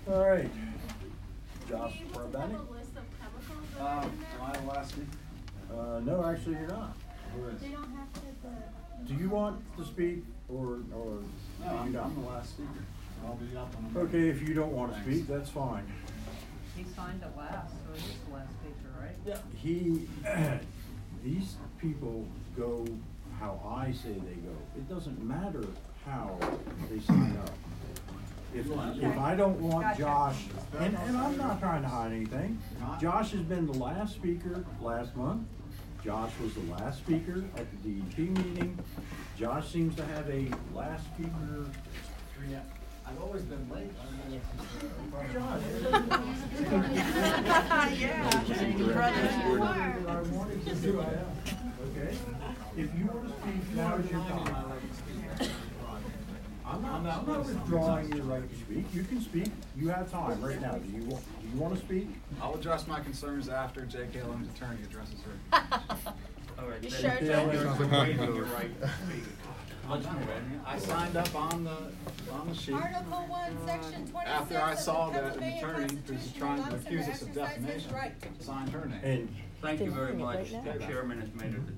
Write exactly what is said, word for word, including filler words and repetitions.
All right. Josh Are you able to have Barbani? a list of chemicals that Uh, are in am I there? the last speaker? Uh, no, actually, you're not. Who is? They don't have to, the. Do you want to speak, or, or No, do you I'm, not? I'm the last speaker. I'll be up on the. Okay, if you don't want to Thanks. speak, that's fine. He signed it last, so he's the last speaker, right? Yeah. He, these people go how I say they go. It doesn't matter how they sign up. If, if I don't want Gotcha. Josh, and, and I'm not trying to hide anything, Josh has been the last speaker last month. Josh was the last speaker at the D E P meeting. Josh seems to have a last speaker. Yeah, I've always been late. Josh. Yeah. Okay, if you want to speak, now is your time. I'm not, I'm not withdrawing your right to speak. You can speak. You have time right now. Do you want, do you want to speak? I'll address my concerns after J K Lemm's attorney addresses her. All right. You then- sure, Jay? You're waiving your right to speak. I'm not waiving it. I signed up on the, on the sheet. Article one, section twenty-six After I of the saw that an Pennsylvania attorney who's Constitutional trying to allows him accuse us of exercise his defamation right. signed her name. And Thank you very They're much. doing it right The now. chairman has made a